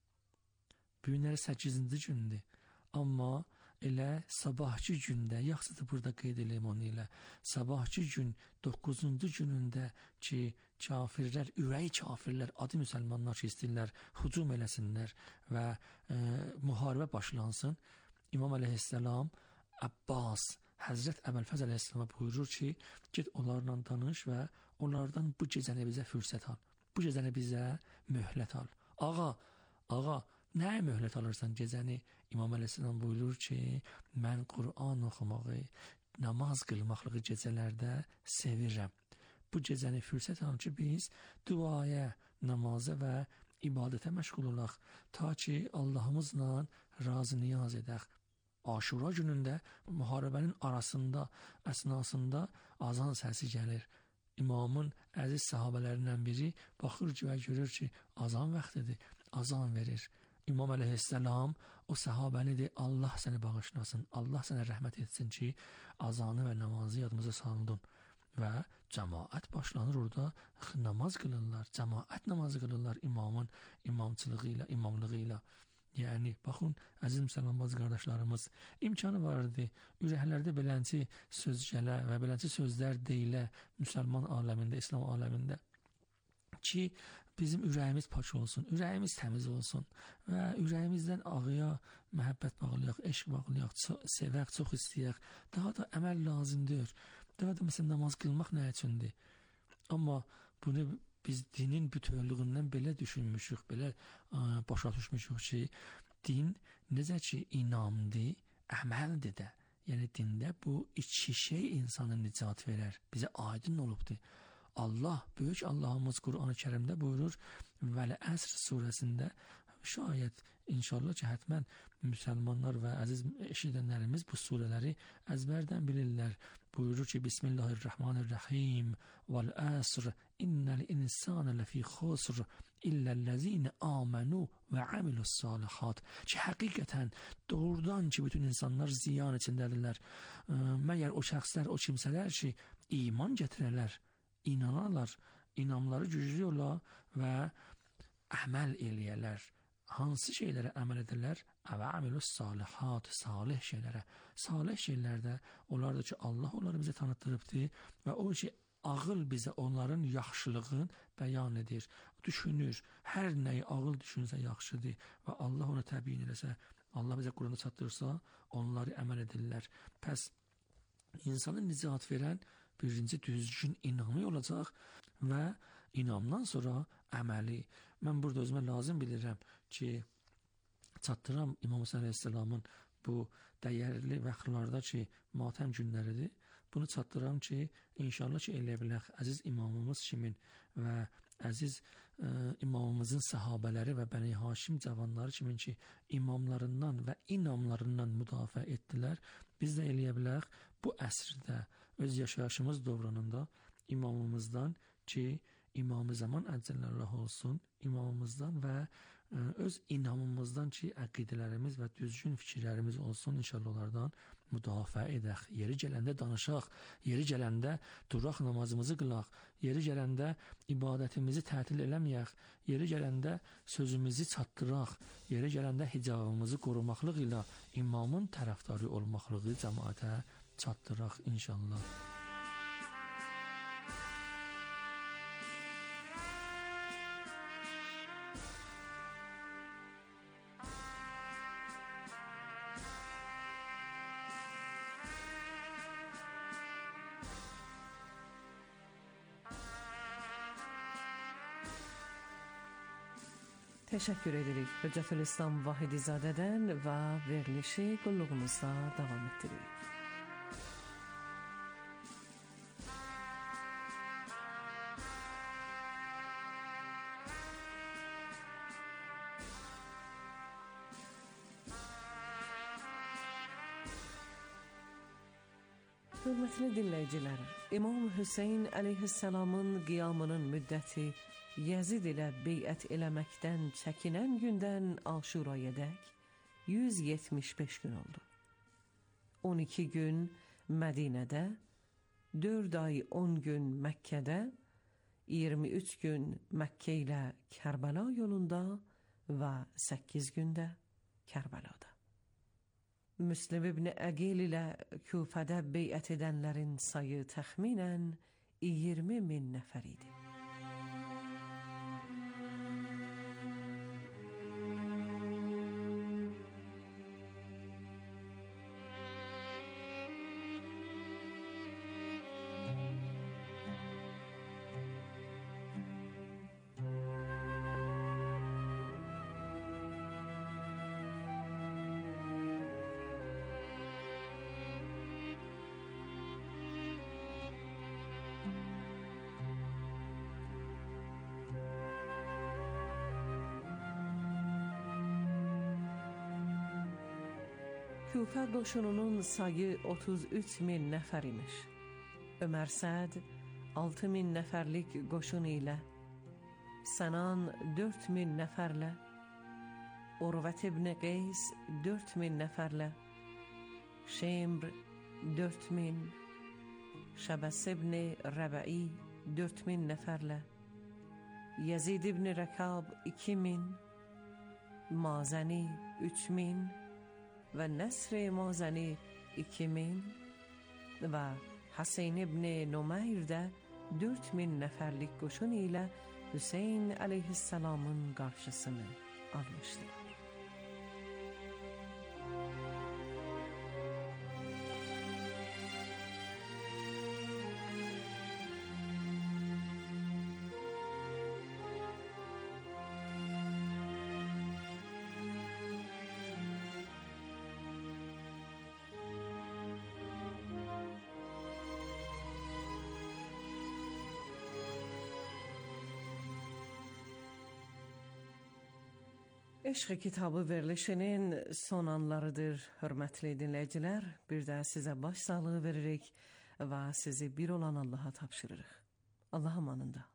Bu günləri 8-ci gündür. Amma elə sabahçı gündə, yaxşı da burada qeyd edeyim onu ilə, sabahçı gün 9-cu günündə ki, kafirlər, ürəyi kafirlər, adi müsəlmanlar ki, istəyirlər, hücum eləsinlər və müharibə başlansın. İmam əleyhissalam, Abbas, Həzrət Əbəlfəz əleyhissalama buyurur ki, get onlarla danış və onlardan bu gecəni bizə fürsət al. Bu gecəni bizə möhlət al. Ağa, nəyə möhlət alırsan gecəni? İmam əleyhissalam buyurur ki, mən Qur'an oxumağı, namaz qılmaqlığı gecələrdə sevirəm. Bu gecəni fürsət alın ki, biz duaya, namaza və ibadətə məşğul olaq, ta ki Allahımızla razı niyaz edək. Aşura günündə müharibənin əsnasında azan səsi gəlir. İmamın əziz sahabələrindən biri baxır ki və görür ki, azan vaxtıdır, azan verir. İmam əleyhissalam o səhabənidir, Allah səni bağışlasın, Allah sənə rəhmət etsin ki, azanı və namazı yadımıza saldın. Və cəmaət başlanır orada, namaz qılırlar, cəmaət namazı qılırlar imamın imamçılığı ilə, imamlığı ilə. Yəni, baxın, əziz müsəlman bazı qardaşlarımız, imkanı vardı, ürəklərdə belənci söz gələ və belənci sözlər deyilə müsəlman aləmində, İslam aləmində ki, bizim ürəyimiz pak olsun, ürəyimiz təmiz olsun və ürəyimizdən ağıya məhəbbət bağlayaq, eşq bağlayaq, sevək, çox istəyək. Daha da əməl lazımdır. Daha da məsələn namaz qılmaq nə üçündür? Amma bunu biz dinin bütövlüyündən belə düşünmüşük, belə başa düşmüşük ki, din necə ki inamdır, əməldir də. Yəni dində bu iki şey insana nicat verər. Bizə aydın olubdur. Allah, böyük Allahımız Qur'an-ı Kərimdə buyurur Vəl-Əsr surəsində, şayət inşallah ki, hətmən müsəlmanlar və əziz eşidənlərimiz bu surələri əzbərdən bilirlər. Buyurur ki, Bismillahirrahmanirrahim Vəl-Əsr innəl-insənə ləfī xusr illəl-ləzinə amanu və amilus-salihat. Ki, həqiqətən, doğrudan ki, bütün insanlar ziyan içindədirlər. Məgər o şəxslər, o kimsələr ki, iman gətirərlər, inanarlar, inamları güclüyorlar və əməl eləyərlər. hansı şeylərə əməl edirlər? Və amilus salihat, salih şeylərə. Salih şeylərdə onlardır ki, Allah onları bizə tanıtdırıbdır və o ki, ağıl bizə onların yaxşılığını bəyan edir, düşünür. Hər nəyi ağıl düşünsə yaxşıdır və Allah onu təbliğ eləsə, Allah bizə Quranda çatdırsa, onları əməl edirlər. Pəs insanı nicat verən birinci düzgün inamı olacaq və inamdan sonra əməli. Mən burada özümə lazım bilirəm ki, çatdıram İmam Hüseyin Aleyhisselamın bu dəyərli vaxtlarda ki, matəm günləridir. Bunu çatdıram ki, inşallah ki, eləyə bilək əziz imamımız kimin və əziz imamımızın səhabələri və Bəni Haşim cavanları kimin ki, imamlarından və inamlarından müdafiə etdilər. Biz də eləyə bilək bu əsrdə, öz yaşayışımız dövrünündə imamımızdan ki, İmam-ı Zaman Əcələllah olsun, imamımızdan və öz inamımızdan ki, əqidələrimiz və düzgün fikirlərimiz olsun, inşallah onlardan müdafiə edək. Yeri gələndə danışaq, yeri gələndə duraq namazımızı qılaq, yeri gələndə ibadətimizi tətil eləməyək, yeri gələndə sözümüzü çatdıraq, yeri gələndə hicabımızı qorumaqlıq ilə imamın tərəfdarı olmaqlığı cəmaətə çatdıraq inşallah. Teşekkür edirik Hüccetülislam Vahidizadədən və verilişi qulluğunuzda davam etdiririk. Hörmətli dinləyicilər, İmam Hüseyin əleyhisselamın qiyamının müddəti Yezid ilə beyət eləməkdən çəkinən gündən Aşurayədək 175 gün oldu. 12 gün Mədinədə, 4 ay 10 gün Məkkədə, 23 gün Məkkə ilə Kərbəla yolunda və 8 gündə Kərbəlada. Müslim İbn Əqil ilə Küfədə beyət edənlərin sayı təxminən 20.000 nəfər idi. Küfə qoşununun sayı 33.000 nəfər imiş. Ömər Səd 6.000 nəfərlik qoşun ilə, Sənan 4.000 nəfərlə, Urvət ibn Qeys 4.000 nəfərlə, Şemr 4.000, Şəbəs ibn Rəbə'i 4.000 nəfərlə, Yezid ibn Rəkab 2.000, Mazəni 3.000 və Nəsr Mazəni 2.000 və Həseyn ibn Numeyr də 4.000 nəfərlik qoşun ilə Hüseyin əleyhisselamın qarşısını almışdır. Eşq kitabı verilişinin son anlarıdır, hörmətli dinləyicilər. Bir də sizə baş sağlığı veririk və sizi bir olan Allaha tapşırırıq. Allah amanında.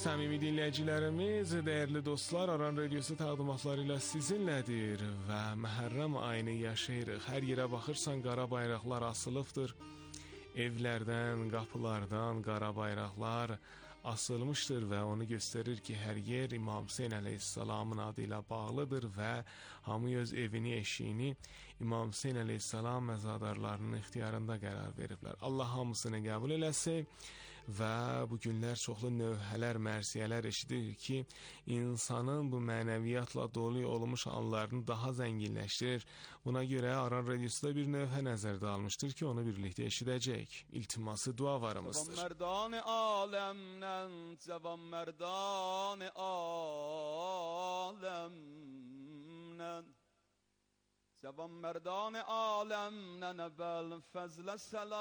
Səmimi dinləyicilərimiz, dəyərli dostlar, Aran Radiosu təqdimatları ilə sizinlədir və Məhərrəm ayını yaşayırıq. Hər yerə baxırsan qara bayraqlar asılıbdır. Evlərdən, qapılardan qara bayraqlar asılmışdır və onu göstərir ki, hər yer İmam Hüseyn əleyhissalamın adı ilə bağlıdır və hamı öz evini, eşiyini İmam Hüseyn əleyhissalam məzadarlarının ixtiyarında qərar veriblər. Allah hamısını qəbul eləsin və bu günlər çoxlu növhələr, mərsiyələr eşidir ki, insanın bu mənəviyyatla dolu olmuş anlarını daha zənginləşdirir. Buna görə Aran Radiosu'da bir növhə nəzərdə almışdır ki, onu birlikdə eşidəcək. İltiması duavarımızdır. Mərdan aləmdən, cavan mərdan aləmdən, cavan mərdan aləmdən əvvəl fəzlə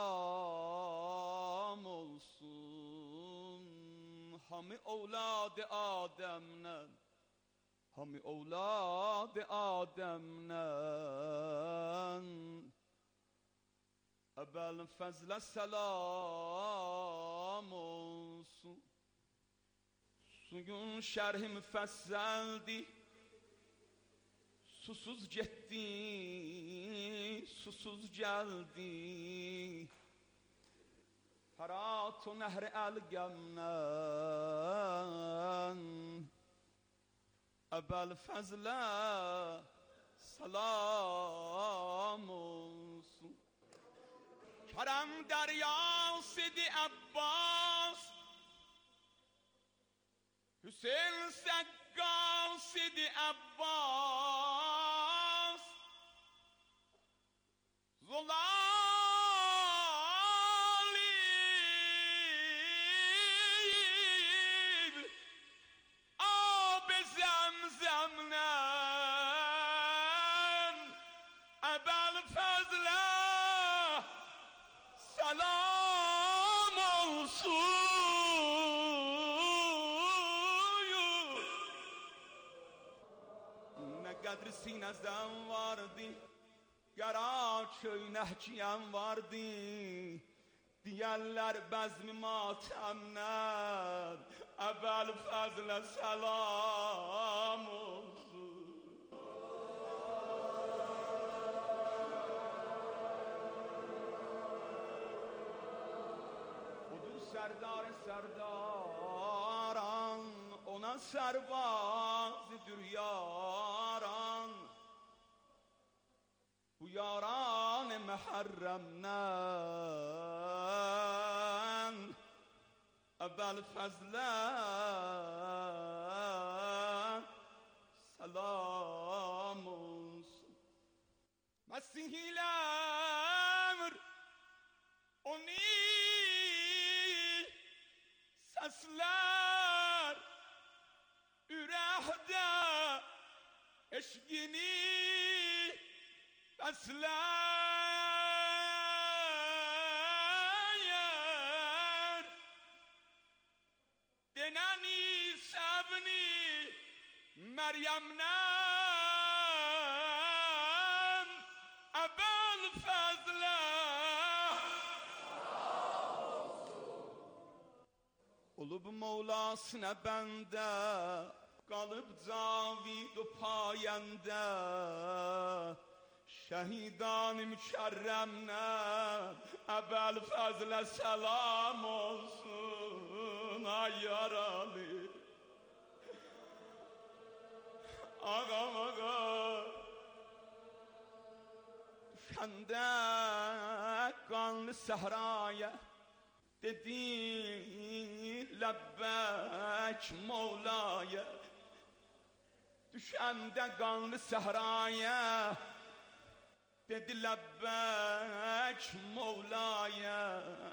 səlam olsun. Hami ovlad-ı Adəmdən, hami ovlad-ı Adəmdən əvvəl fəzlə səlam olsun. Suyun şərhi müfəssəldir, susuz getdi, susuz gəldi. Harat o nəhr-i əlgəmdən əvvəl fəzlə səlam olsun. Kerem deryası-di Abbas, Hüseyin Sekkası-di Abbas, Zulalib Ab-ı Zemzem'den Ebel Fezle selam olsun. Ne kadar sinezden vardı, yara çöynəkçiyəm vardı. Diyərlər bəzmi matəmdən, əvvəl fəzlə səlam olsun. Odur sərdar-ı sərdaran, ona sərbazıdır yaran. Bu yaran-ı məhərrəmdən əvvəl fəzlə səlam olsun. Məsih-ül-əmr onu səslər ürəkdə eşqini əslər denəni səbni Məryəmnən əvvəl fəzlə olub Mevlasına bəndə qalıb cavid o payəndə şəhidan-ı mükərrəmdən əvvəl fəzlə səlam olsun. Ay yaralı ağam ağa düşəndə qanlı səhraya dedi ləbbək Mevlaya. Düşəndə qanlı səhraya dedi ləbbək Mevlaya.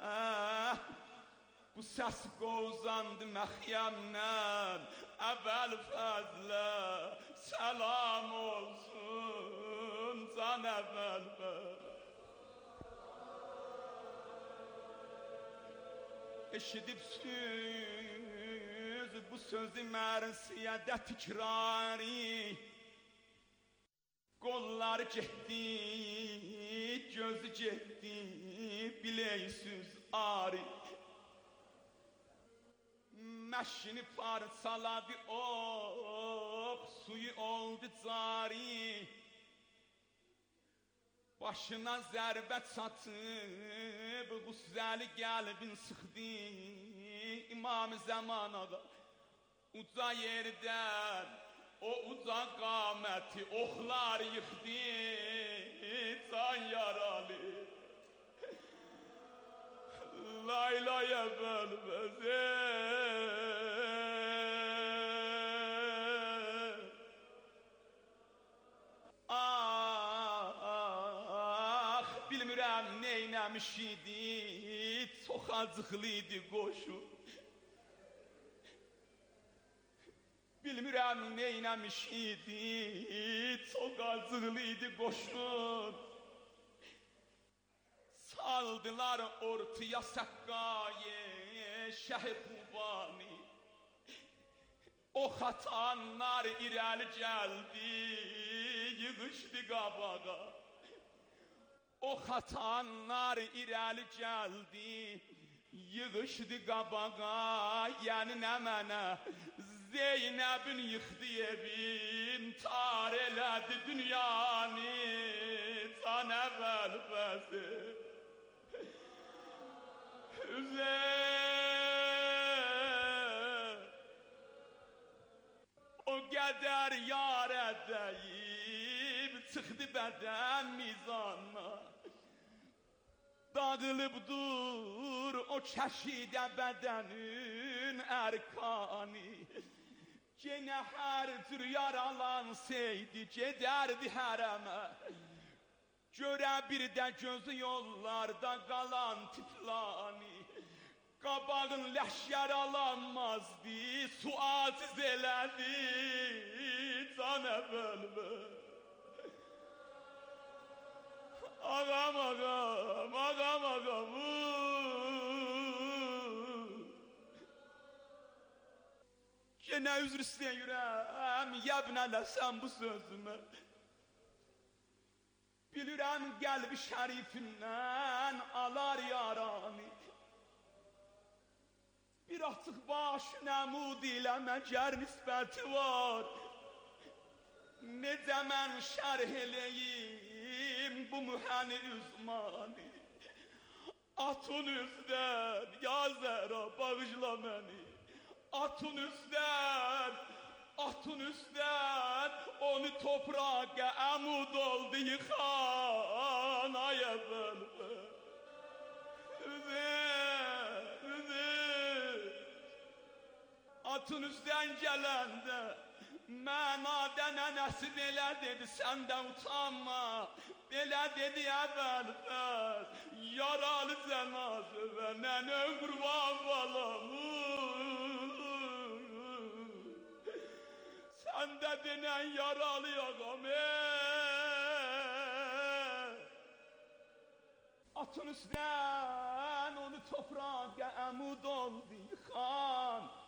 Bu səs qozandı məxyəmdən əvvəl fəzlə səlam olsun. Can əvvəl eşidibsiniz bu sözü mərsiyədə tikrari. Qolları getdi, gözü getdi, bileysüz ari. meşini parsaladı suyu oldu cari. Başına zərbə çatıp Qüssəli qəlbin sıxdı İmam Zaman ağa uca yerdən o uca qaməti oxlar yıxdı can yaralı Laylaya bölməzə bilmirəm neynəmiş idi çox acıqlıydı qoşu bilmirəm neynəmiş idi çox acıqlıydı qoşun saldılar ortaya səqqayı şəhi Xubani o xatanlar irəli gəldi yığışdı qabağa O xatanlar irəli gəldi, yığışdı qabağa, yəni nə mənə Zeynəbin yıxdı evin, tar elədi dünyanı, can əvvəl bəzi Hüseyin O qədər yar ədəyib, çıxdı bədən mizanına Dağılıb dur o çəşidə bədənin ərkani Genə hər tür yaralansaydı gedərdi hərəmə Görə bir də gözü yollarda qalan tiplani Qabağın ləhşər alanmazdı, suaziz elədi canə bölmə Ağam, ağam, ağam, ağam Yenə üzr istəyirəm, yəbnələsən bu sözümə Bilirəm qəlbi şərifindən alar yaranı Bir artıq başı nəmud ilə məgər nisbəti var Necə mən şərh eləyim bu mühəni üzmanı Atın üzdən, ya Zəhra bağışla məni Atın üstdən onu toprağa əmud oldu yıxan ay əvvəlbə Atın üstdən gələndə Mənada nənəsi belə dedi, səndən utanma Belə dedi əvvəlbər Yaralı cənazə və nənə qurban balamı Sən də denən yaralı ağam Atın üstdən onu toprağa əmud oldu yıxan